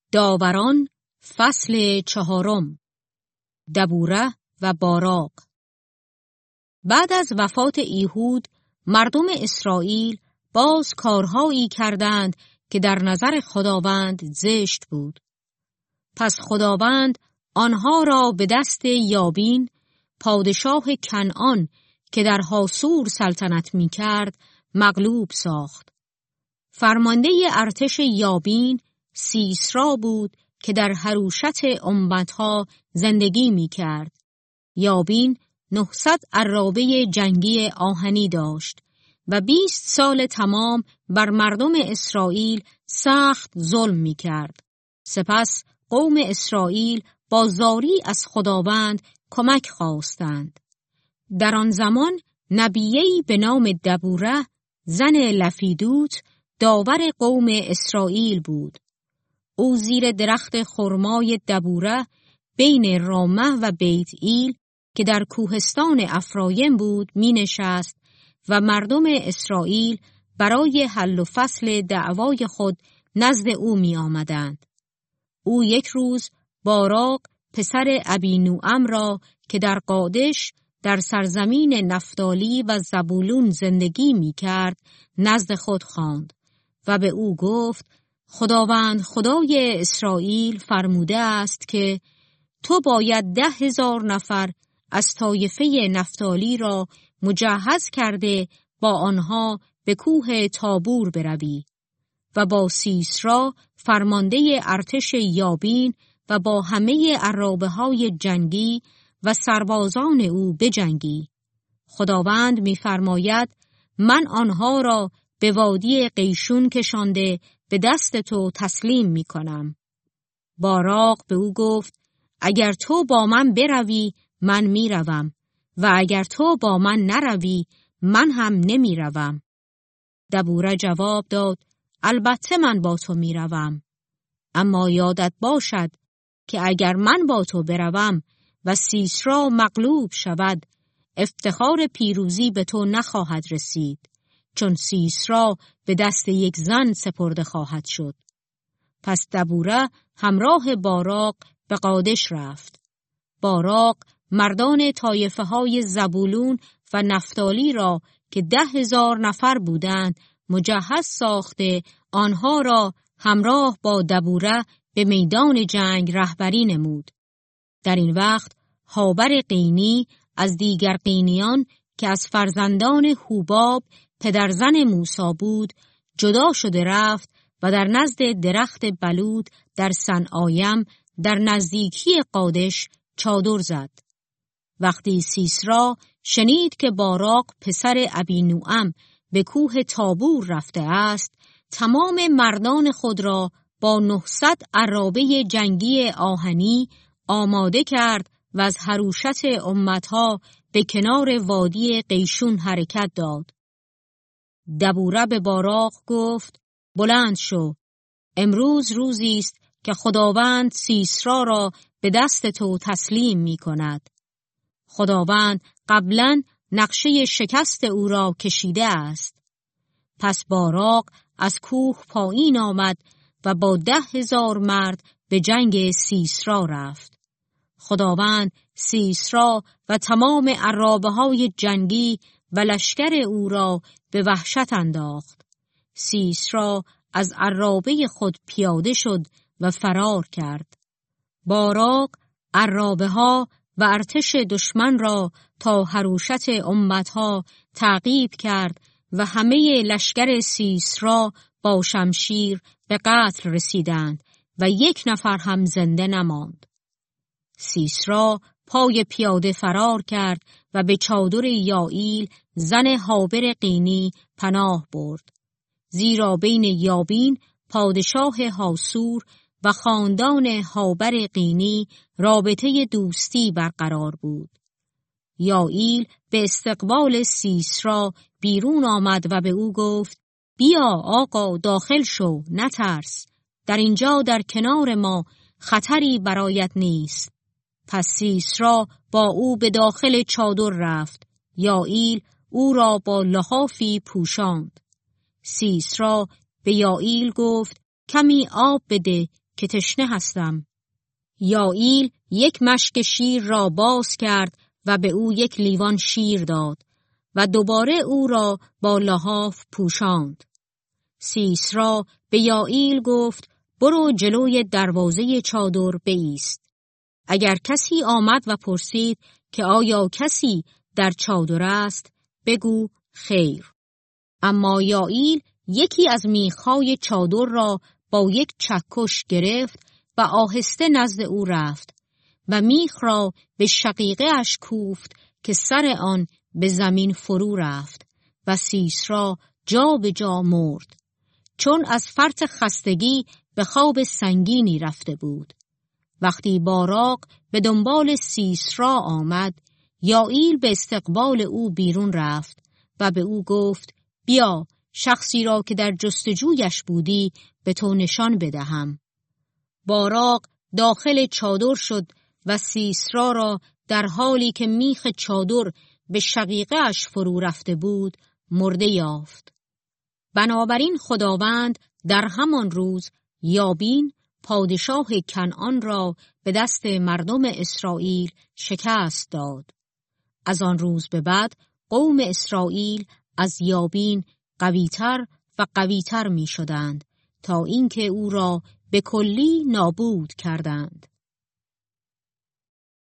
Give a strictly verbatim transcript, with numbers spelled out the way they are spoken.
داوران فصل چهارم. دبوره و باراق. بعد از وفات ایهود مردم اسرائیل باز کارهایی کردند که در نظر خداوند زشت بود. پس خداوند آنها را به دست یابین پادشاه کنعان که در حاسور سلطنت می کرد مغلوب ساخت. فرمانده ارتش یابین سیسرا بود که در حروشت امتها زندگی می کرد. یابین نهصد عرابه جنگی آهنی داشت و بیست سال تمام بر مردم اسرائیل سخت ظلم می کرد. سپس قوم اسرائیل با زاری از خداوند کمک خواستند. در آن زمان نبیه‌ای به نام دبوره زن لفیدوت داور قوم اسرائیل بود. او زیر درخت خرمای دبوره بین رامه و بیت ایل که در کوهستان افرایم بود می نشست و مردم اسرائیل برای حل و فصل دعوای خود نزد او می آمدند. او یک روز باراق پسر ابینوام را که در قادش در سرزمین نفتالی و زبولون زندگی می کرد نزد خود خواند و به او گفت: خداوند خدای اسرائیل فرموده است که تو باید ده هزار نفر از طایفه نفتالی را مجهز کرده با آنها به کوه تابور بروی و با سیسرا فرمانده ارتش یابین و با همه عرابه های جنگی و سربازان او بجنگی. خداوند می‌فرماید من آنها را به وادی قیشون کشانده به دست تو تسلیم می کنم. باراق به او گفت: اگر تو با من بروی من می روم و اگر تو با من نروی من هم نمی روم. دبوره جواب داد: البته من با تو می روم، اما یادت باشد که اگر من با تو بروم و سیسرا مغلوب شود افتخار پیروزی به تو نخواهد رسید، چون سیسرا به دست یک زن سپرده خواهد شد. پس دبوره همراه باراق به قادش رفت. باراق مردان طایفه های زبولون و نفتالی را که ده هزار نفر بودند مجهز ساخته آنها را همراه با دبوره به میدان جنگ رهبری نمود. در این وقت هابر قینی از دیگر قینیان که از فرزندان حباب پدرزن موسی بود جدا شده رفت و در نزد درخت بلود در صنعایم در نزدیکی قادش چادر زد. وقتی سیسرا شنید که باراق پسر ابینوام به کوه تابور رفته است، تمام مردان خود را با نهصد عرابه جنگی آهنی آماده کرد و از حروشت امتها به کنار وادی قیشون حرکت داد. دبوره به باراق گفت: بلند شو، امروز روزی است که خداوند سیسرا را به دست تو تسلیم می کند. خداوند قبلا نقشه شکست او را کشیده است. پس باراق از کوه پایین آمد و با ده هزار مرد به جنگ سیسرا رفت. خداوند سیسرا و تمام عرابه های جنگی و لشکر او را به وحشت انداخت. سیسرا از عرابه خود پیاده شد و فرار کرد. باراق عرابه ها و ارتش دشمن را تا حروشت امتها تعقیب کرد و همه لشکر سیسرا با شمشیر به قتل رسیدند و یک نفر هم زنده نماند. سیسرا پای پیاده فرار کرد و به چادر یائیل زن هابر قینی پناه برد، زیرا بین یابین پادشاه حاسور و خاندان هابر قینی رابطه دوستی برقرار بود. یائیل به استقبال سیسرا بیرون آمد و به او گفت: بیا آقا، داخل شو، نترس، در اینجا در کنار ما خطری برایت نیست. پس سیسرا با او به داخل چادر رفت. یائیل او را با لحافی پوشاند. سیسرا به یائیل گفت: کمی آب بده که تشنه هستم. یائیل یک مشک شیر را باز کرد و به او یک لیوان شیر داد و دوباره او را با لحاف پوشاند. سیسرا به یائیل گفت برو جلوی دروازه چادر بایست. اگر کسی آمد و پرسید که آیا کسی در چادر است، بگو خیر. اما یائیل یکی از میخهای چادر را با یک چکش گرفت و آهسته نزد او رفت و میخ را به شقیقه اش کوفت که سر آن به زمین فرو رفت و سیسرا جا به جا مرد، چون از فرط خستگی به خواب سنگینی رفته بود. وقتی باراق به دنبال سیسرا آمد، یائیل به استقبال او بیرون رفت و به او گفت بیا شخصی را که در جستجویش بودی به تو نشان بدهم. باراق داخل چادر شد و سیسرا را در حالی که میخ چادر به شقیقه اش فرو رفته بود مرده یافت. بنابراین خداوند در همان روز یابین پادشاه کنعان را به دست مردم اسرائیل شکست داد. از آن روز به بعد قوم اسرائیل از یابین قویتر و قویتر می شدند تا اینکه او را به کلی نابود کردند.